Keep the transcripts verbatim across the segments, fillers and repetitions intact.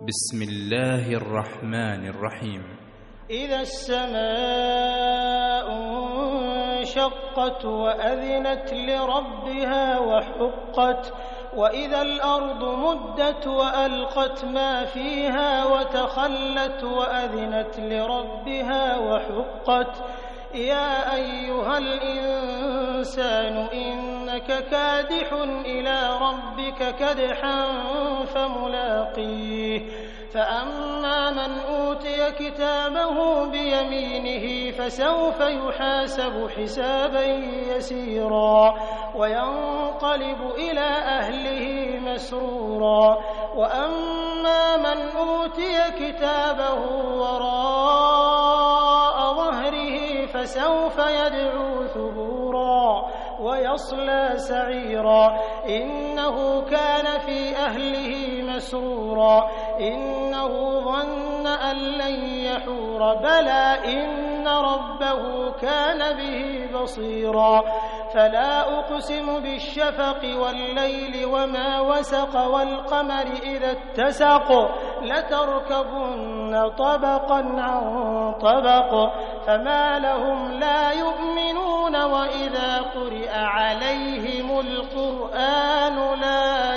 بسم الله الرحمن الرحيم. إذا السماء انشقت وأذنت لربها وحقت وإذا الأرض مدت وألقت ما فيها وتخلت وأذنت لربها وحقت يا أيها الإنسان إنك كادح إلى ربك كدحا فملاقيه فأما من أوتي كتابه بيمينه فسوف يحاسب حسابا يسيرا وينقلب إلى أهله مسرورا وأما من أوتي كتابه وراء ظهره فسوف يدعو ثبورا ويصلى سعيرا إنه كان في أهله مسرورا إنه ظن أن لن يحور بلى إن ربه كان به بصيرا فلا أقسم بالشفق والليل وما وسق والقمر إذا اتسق لتركبن طبقا عن طبق فما لهم لا يؤمنون وإذا قرئ عليهم القرآن لا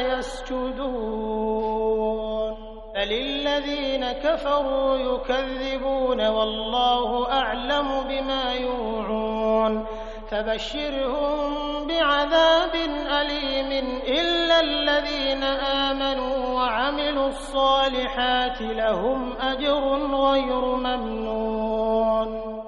يسجدون فللذين كفروا يكذبون والله أعلم بما يوعون فبشرهم بعذاب أليم إلا الذين آمنوا وعملوا الصالحات لهم أجر غير ممنون.